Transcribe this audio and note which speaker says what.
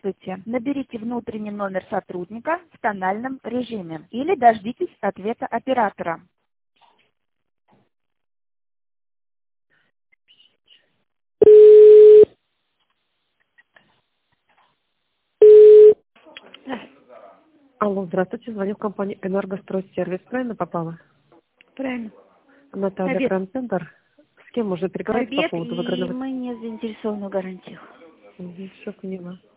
Speaker 1: Здравствуйте. Наберите внутренний номер сотрудника в тональном режиме или дождитесь ответа оператора.
Speaker 2: Алло, здравствуйте, звоню в компанию «Энергостройсервис». Правильно попала?
Speaker 1: Правильно.
Speaker 2: Наталья,
Speaker 1: Обед.
Speaker 2: Гранд-центр. С кем можно переговорить по
Speaker 1: Обед,
Speaker 2: поводу
Speaker 1: и
Speaker 2: выгодного...
Speaker 1: мы не заинтересованы в гарантиях.
Speaker 2: Все поняла.